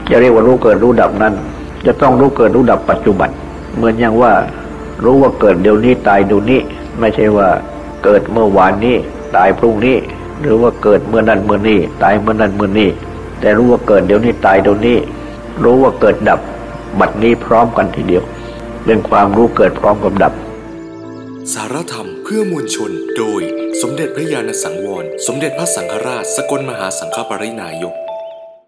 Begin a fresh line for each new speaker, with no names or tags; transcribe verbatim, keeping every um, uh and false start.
จะเรียกว่ารู้เกิดรู้ดับนั้นจะต้องรู้เกิดรู้ดับปัจจุบันเหมือนอย่างว่ารู้ว่าเกิดเดี๋ยวนี้ตายเดี๋ยวนี้ไม่ใช่ว่าเกิดเมื่อวานนี้ตายพรุ่งนี้หรือว่าเกิดเมื่อนั้นเมื่อนี้ตายเมื่อนั้นเมื่อนี้แต่รู้ว่าเกิดเดี๋ยวนี้ตายเดี๋ยวนี้รู้ว่าเกิดดับบัดนี้พร้อมกันทีเดียวเป็นความรู้เกิดพร้อมกับดับ
สารธรรมเพื่อมวลชนโดยสมเด็จพระญาณสังวรสมเด็จพระสังฆราชสกลมหาสังฆปรินายก